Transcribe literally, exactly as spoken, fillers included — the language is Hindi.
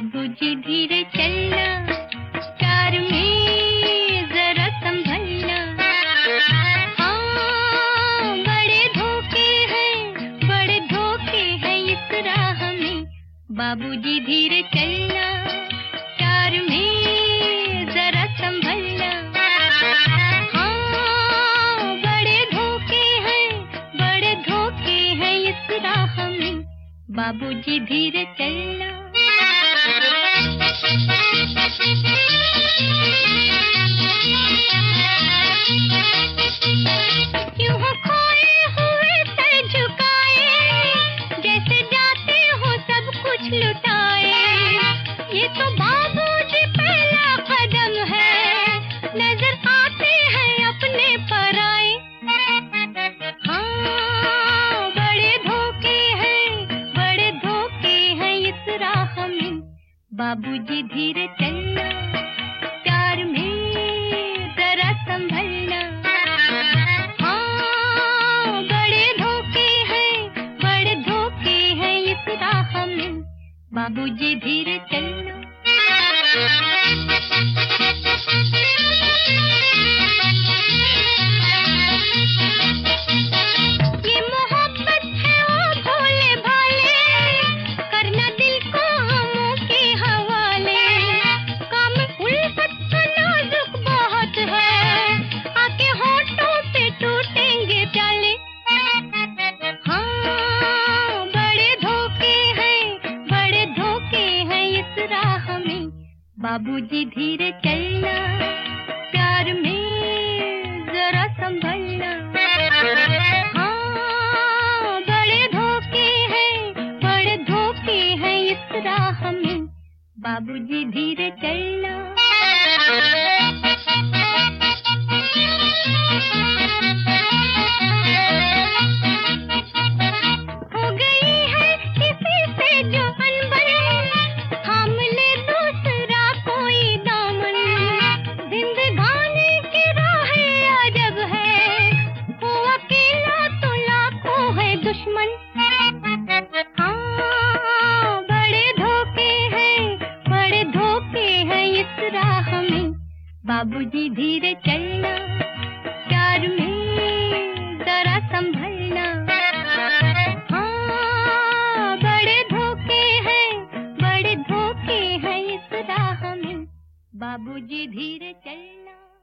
बाबूजी धीरे चलना, प्यार में जरा संभलना। हाँ, बड़े धोखे हैं, बड़े धोखे हैं इस राह में। बाबूजी धीरे चलना, प्यार में जरा संभलना। हाँ, बड़े धोखे हैं, बड़े धोखे हैं इस राह में। बाबूजी धीरे चलना। यूं हो खोए हुए सर झुकाए, जैसे जाते हो सब कुछ लुटाए। ये तो बाबूजी पहला कदम है, नजर आते हैं अपने पराए। हाँ, बड़े धोखे हैं, बड़े धोखे हैं इस राह में। बाबूजी धीरे चलना, प्यार में जरा संभलना। हाँ, बड़े धोखे हैं, बड़े धोखे हैं इस राह में। बाबूजी धीरे चलना। ये मोहब्बत है ओ भोले भाले, करना दिल को हमों के हवाले। काम उल्फत का नाजुक बहुत है, आके होठों पे टूटेंगे प्याले। हाँ, बड़े धोखे हैं, बड़े धोखे हैं इस राह में। बाबूजी धीरे चलना, प्यार में जरा संभलना। हाँ, बड़े धोखे हैं, बड़े धोखे हैं इस राह में। बाबूजी धीरे चलना। हो गई है किसी से जो अनबन, थाम ले दूसरा कोई दामन। जिंदगानी की राहें अजब है, वो अकेला तो लाखों है दुश्मन। हाँ, बड़े धोखे हैं, बड़े धोखे हैं इस राह में। बाबूजी धीरे चलना, प्यार में जरा संभलना। हाँ, बड़े धोखे हैं, बड़े धोखे हैं इस राह में। बाबूजी धीरे चलना।